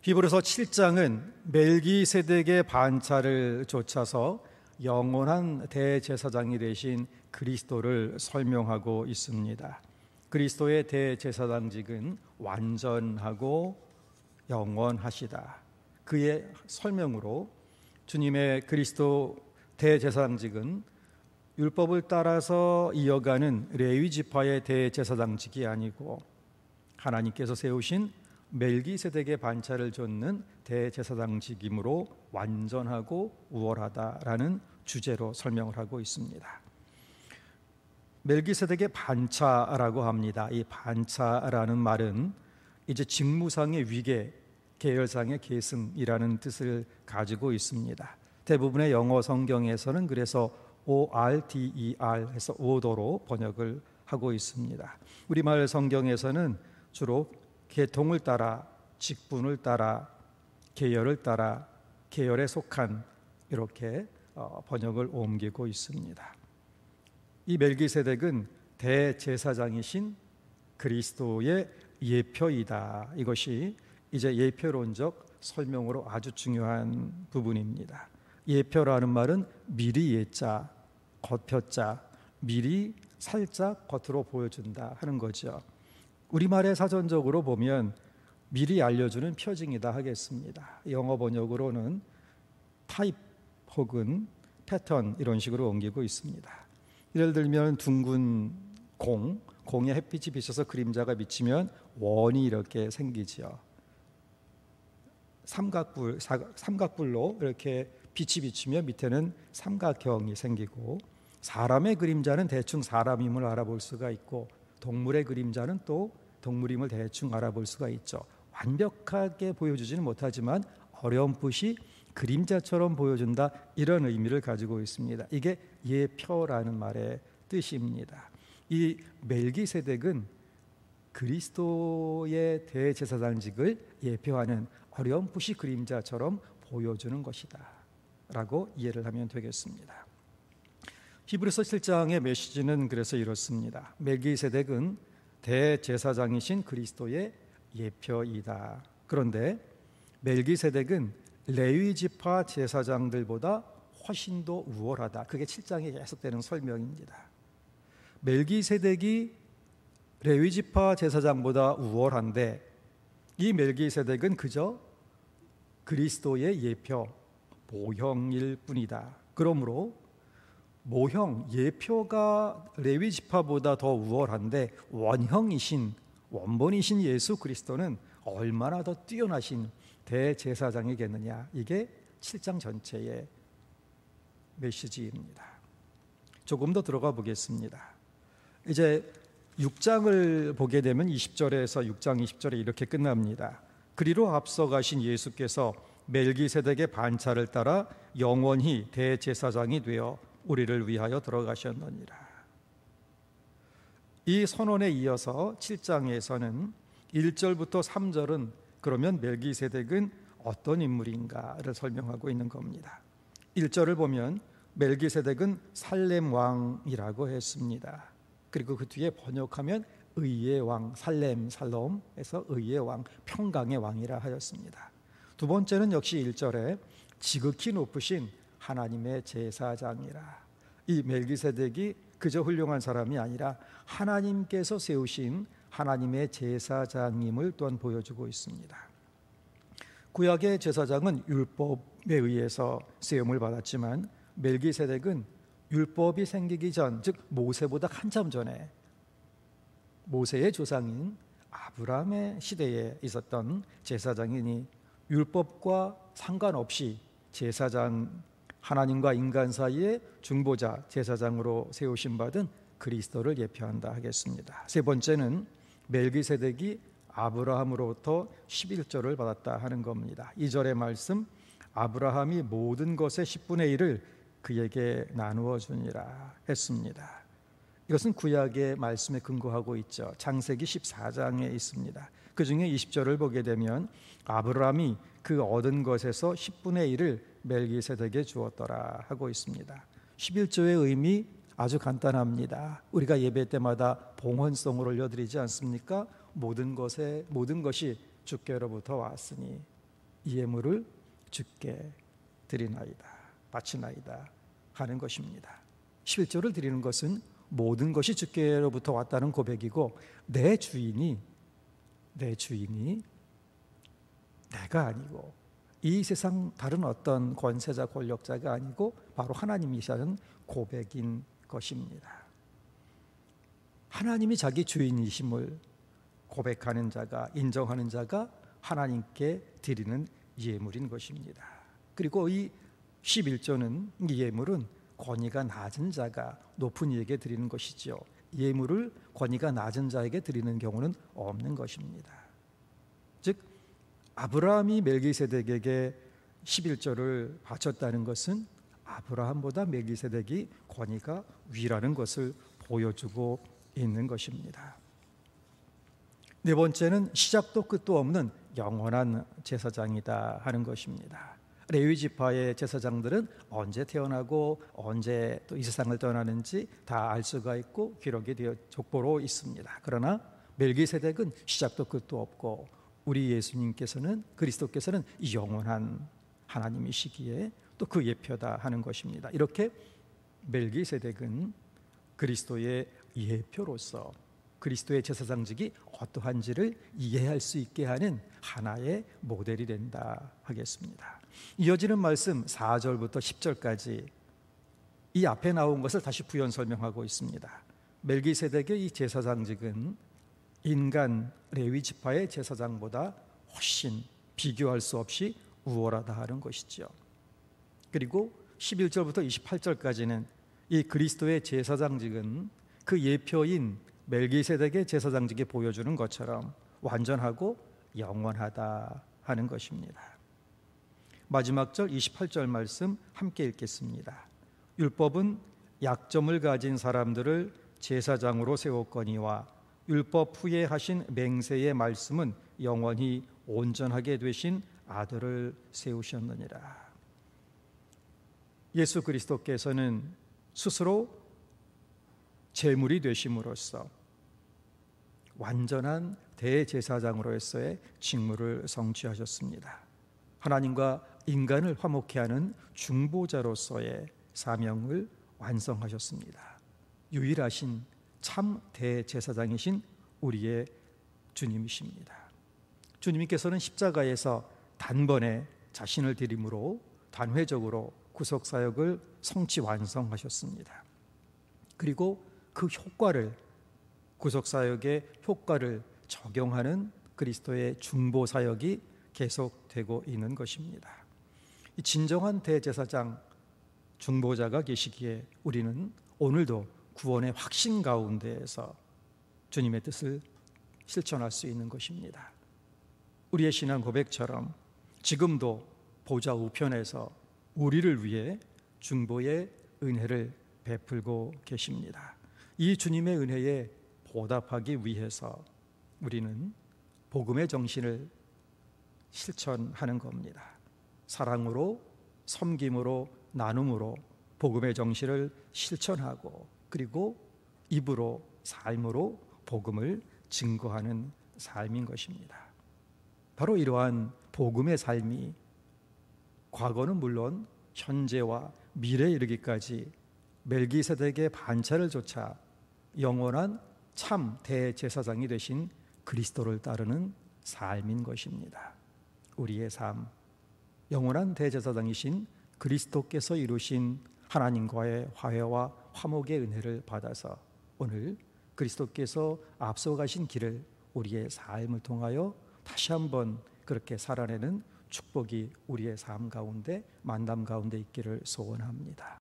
히브리서 7장은 멜기세덱의 반차를 좇아서 영원한 대제사장이 되신 그리스도를 설명하고 있습니다. 그리스도의 대제사장직은 완전하고 영원하시다. 그의 설명으로 주님의 그리스도 대제사장직은 율법을 따라서 이어가는 레위 지파의 대제사장직이 아니고 하나님께서 세우신 멜기세덱의 반차를 좇는 대제사장직이므로 완전하고 우월하다라는 주제로 설명을 하고 있습니다. 멜기세덱의 반차라고 합니다. 이 반차라는 말은 이제 직무상의 위계, 계열상의 계승이라는 뜻을 가지고 있습니다. 대부분의 영어 성경에서는 그래서 ORDER 해서 오더로 번역을 하고 있습니다. 우리말 성경에서는 주로 계통을 따라, 직분을 따라, 계열을 따라, 계열에 속한 이렇게 번역을 옮기고 있습니다. 이 멜기세덱은 대제사장이신 그리스도의 예표이다. 이것이 이제 예표론적 설명으로 아주 중요한 부분입니다. 예표라는 말은 미리 예자, 겉표자, 미리 살짝 겉으로 보여준다 하는 거죠. 우리말의 사전적으로 보면 미리 알려주는 표징이다 하겠습니다. 영어 번역으로는 타입 혹은 패턴 이런 식으로 옮기고 있습니다. 예를 들면 둥근 공에 햇빛이 비쳐서 그림자가 비치면 원이 이렇게 생기죠. 삼각불로 이렇게 빛이 비치면 밑에는 삼각형이 생기고, 사람의 그림자는 대충 사람임을 알아볼 수가 있고, 동물의 그림자는 또 동물임을 대충 알아볼 수가 있죠. 완벽하게 보여주지는 못하지만 어렴풋이 그림자처럼 보여준다, 이런 의미를 가지고 있습니다. 이게 예표라는 말의 뜻입니다. 이 멜기세덱은 그리스도의 대제사장직을 예표하는 어렴풋이 그림자처럼 보여주는 것이다 라고 이해를 하면 되겠습니다. 히브리서 7장의 메시지는 그래서 이렇습니다. 멜기세덱은 대제사장이신 그리스도의 예표이다. 그런데 멜기세덱은 레위 지파 제사장들보다 훨씬 더 우월하다. 그게 7장에 계속되는 설명입니다. 멜기세덱이 레위 지파 제사장보다 우월한데 이 멜기세덱은 그저 그리스도의 예표, 모형일 뿐이다. 그러므로 모형, 예표가 레위 지파보다 더 우월한데 원본이신 예수 그리스도는 얼마나 더 뛰어나신 대제사장이겠느냐. 이게 7장 전체의 메시지입니다. 조금 더 들어가 보겠습니다. 이제 6장을 보게 되면 20절에서 6장 20절에 이렇게 끝납니다. 그리로 앞서 가신 예수께서 멜기세덱의 반차를 따라 영원히 대제사장이 되어 우리를 위하여 들어가셨느니라. 이 선언에 이어서 7장에서는 1절부터 3절은 그러면 멜기세덱은 어떤 인물인가를 설명하고 있는 겁니다. 1절을 보면 멜기세덱은 살렘 왕이라고 했습니다. 그리고 그 뒤에 번역하면 의의 왕, 살롬에서 의의 왕, 평강의 왕이라 하였습니다. 두 번째는 역시 1절에 지극히 높으신 하나님의 제사장이라. 이 멜기세덱이 그저 훌륭한 사람이 아니라 하나님께서 세우신 하나님의 제사장임을 또한 보여주고 있습니다. 구약의 제사장은 율법에 의해서 세움을 받았지만 멜기세덱은 율법이 생기기 전, 즉 모세보다 한참 전에 모세의 조상인 아브라함의 시대에 있었던 제사장이니 율법과 상관없이 제사장, 하나님과 인간 사이의 중보자, 제사장으로 세우신 받은 그리스도를 예표한다 하겠습니다. 세 번째는 멜기세덱이 아브라함으로부터 11조를 받았다 하는 겁니다. 2절의 말씀, 아브라함이 모든 것의 10분의 1을 그에게 나누어 주니라 했습니다. 이것은 구약의 말씀에 근거하고 있죠. 창세기 14장에 있습니다. 그 중에 20절을 보게 되면 아브라함이 그 얻은 것에서 10분의 1을 멜기세덱에게 주었더라 하고 있습니다. 11조의 의미 아주 간단합니다. 우리가 예배 때마다 봉헌송을 올려드리지 않습니까? 모든 것이 주께로부터 왔으니 이 예물을 주께 드리나이다, 바치나이다 하는 것입니다. 11조를 드리는 것은 모든 것이 주께로부터 왔다는 고백이고, 내 주인이 내가 아니고 이 세상 다른 어떤 권세자 권력자가 아니고 바로 하나님이시라는 고백인 것입니다. 하나님이 자기 주인이심을 고백하는 자가, 인정하는 자가 하나님께 드리는 예물인 것입니다. 그리고 이 11조는, 이 예물은 권위가 낮은 자가 높은 이에게 드리는 것이죠. 예물을 권위가 낮은 자에게 드리는 경우는 없는 것입니다. 즉 아브라함이 멜기세덱에게 11조를 바쳤다는 것은 아브라함보다 멜기세덱이 권위가 위라는 것을 보여주고 있는 것입니다. 네 번째는 시작도 끝도 없는 영원한 제사장이다 하는 것입니다. 레위 지파의 제사장들은 언제 태어나고 언제 또 이 세상을 떠나는지 다 알 수가 있고 기록이 되어 족보로 있습니다. 그러나 멜기세덱은 시작도 끝도 없고 우리 예수님께서는, 그리스도께서는 영원한 하나님이시기에 또 그 예표다 하는 것입니다. 이렇게 멜기세덱은 그리스도의 예표로서 그리스도의 제사장직이 어떠한지를 이해할 수 있게 하는 하나의 모델이 된다 하겠습니다. 이어지는 말씀 4절부터 10절까지 이 앞에 나온 것을 다시 부연 설명하고 있습니다. 멜기세덱의 이 제사장직은 인간 레위 지파의 제사장보다 훨씬 비교할 수 없이 우월하다 하는 것이죠. 그리고 11절부터 28절까지는 이 그리스도의 제사장직은 그 예표인 멜기세덱의 제사장직이 보여주는 것처럼 완전하고 영원하다 하는 것입니다. 마지막 절 28절 말씀 함께 읽겠습니다. 율법은 약점을 가진 사람들을 제사장으로 세웠거니와 율법 후에 하신 맹세의 말씀은 영원히 온전하게 되신 아들을 세우셨느니라. 예수 그리스도께서는 스스로 제물이 되심으로써 완전한 대제사장으로서의 직무를 성취하셨습니다. 하나님과 인간을 화목케 하는 중보자로서의 사명을 완성하셨습니다. 유일하신 참 대제사장이신 우리의 주님이십니다. 주님께서는 십자가에서 단번에 자신을 드림으로 단회적으로 구속사역을 성취 완성하셨습니다. 그리고 그 효과를, 구속사역의 효과를 적용하는 그리스도의 중보사역이 계속되고 있는 것입니다. 이 진정한 대제사장, 중보자가 계시기에 우리는 오늘도 구원의 확신 가운데에서 주님의 뜻을 실천할 수 있는 것입니다. 우리의 신앙 고백처럼 지금도 보좌 우편에서 우리를 위해 중보의 은혜를 베풀고 계십니다. 이 주님의 은혜에 보답하기 위해서 우리는 복음의 정신을 실천하는 겁니다. 사랑으로, 섬김으로, 나눔으로 복음의 정신을 실천하고, 그리고 입으로, 삶으로 복음을 증거하는 삶인 것입니다. 바로 이러한 복음의 삶이 과거는 물론 현재와 미래에 이르기까지 멜기세덱의 반차를 좇아 영원한 참 대제사장이 되신 그리스도를 따르는 삶인 것입니다. 우리의 삶, 영원한 대제사장이신 그리스도께서 이루신 하나님과의 화해와 화목의 은혜를 받아서 오늘 그리스도께서 앞서가신 길을 우리의 삶을 통하여 다시 한번 그렇게 살아내는 축복이 우리의 삶 가운데, 만남 가운데 있기를 소원합니다.